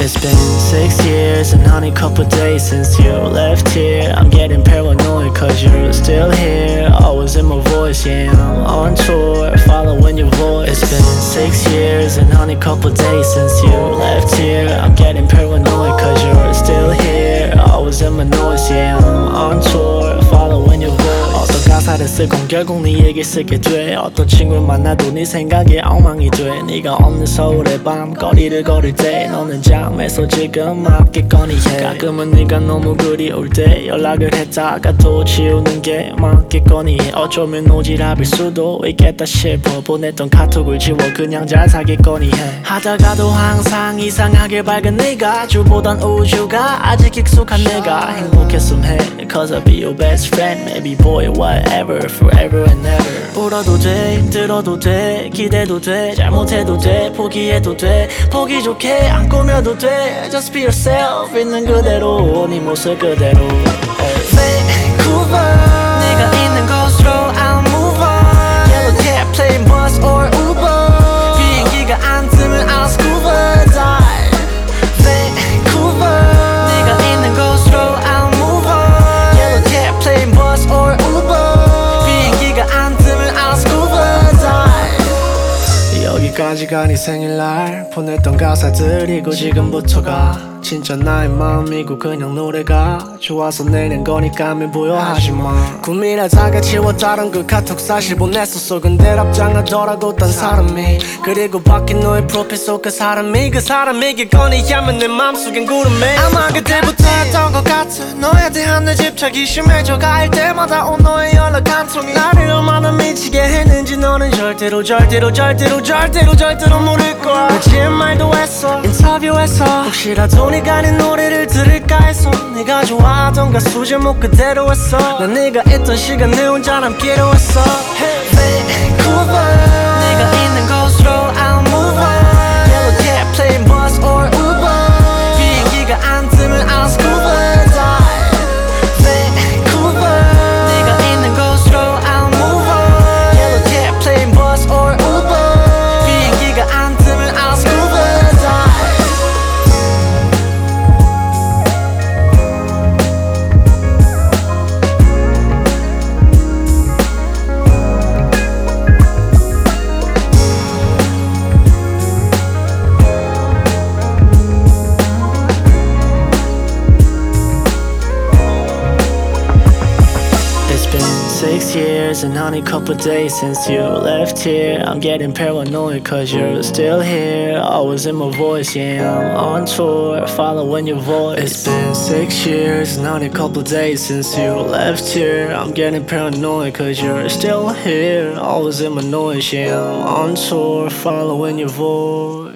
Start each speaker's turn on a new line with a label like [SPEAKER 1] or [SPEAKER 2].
[SPEAKER 1] It's been 6 years and only couple days since you left here. I'm getting paranoid cause you're still here, always in my voice, yeah, I'm on tour, following your voice. It's been 6 years and only couple days since you left here. I'm getting paranoid cause you're still here, always in my noise, yeah, I'm on tour, following your voice. 어떤 가사를 쓰건 결국 네 얘기 쓰게 돼. 어떤 친구를 만나도 네 생각에 엉망이 돼. 네가 없는 서울의 밤 거리를 걸을 때 너는 잠에서 지금 맞겠거니 해. 가끔은 네가 너무 그리울 때 연락을 했다가 또 지우는 게 맞겠거니 해. 어쩌면 오지랖일 수도 있겠다 싶어 보냈던 카톡을 지워 그냥 잘 사겠거니 해. 하다가도 항상 이상하게 밝은 네가 주보단 우주가 아직 익숙한 내가 행복했음 해 Cause I'll be your best friend Maybe boy whatever Forever and ever. 울어도 돼 들어도 돼 기대도 돼 잘못해도 돼 포기해도 돼 보기 좋게 안 꾸며도 돼 Just be yourself 있는 그대로 네 모습 그대로 Vancouver 네가 있는 곳으로 I'll move on Yellow cab plane bus or Uber 비행기가 안 뜨면 I'll scuba dive Vancouver 네가 있는 곳으로 I'll move on Yellow cab plane bus or Uber 비행기가 안 뜨면 I'll scuba dive 여기까지가 네 생일날 보냈던 가사들이고 지금부터가 진짜 나의 마음이고 그냥 노래가 좋아서 내는 거니까 미부여하지마 고민하다가 지웠다던 그 카톡 사실 보냈었어 근데 답장하더라고 딴 사람이 그리고 바뀐 너의 프로필 속 그 사람이겠거니 하면 내 맘속엔 구름이 아마 그때부터 했던 것 같아 너에 대한 내 집착이 심해져가 할 때마다 온 너의 연락 한 통이 나를 얼마나 미치게 했는지 너는 절대로 모를 거야 나 지은말도 했어 인터뷰에서 혹시라도 네가 네 노래를 들을까 해서 네가 좋아하던 가수 제목 그대로 했어 난 네가 있던 시간 내 혼자 남기로 했어 Hey Vancouver 네가 있는 곳으로 I'll move on Yellow cab plane bus or Uber 비행기가 안 뜨면 I'll scuba dive Vancouver 네가 있는 곳으로 I'll move on Yellow cab plane bus or Uber 비행기가 안 뜨면 I'll scuba dive It's been 6 years and only couple days since you left here. I'm getting paranoid cause you're still here, always in my voice, yeah, I'm on tour, following your voice. It's been 6 years and only couple days since you left here. I'm getting paranoid cause you're still here, always in my noise, yeah, I'm on tour, following your voice.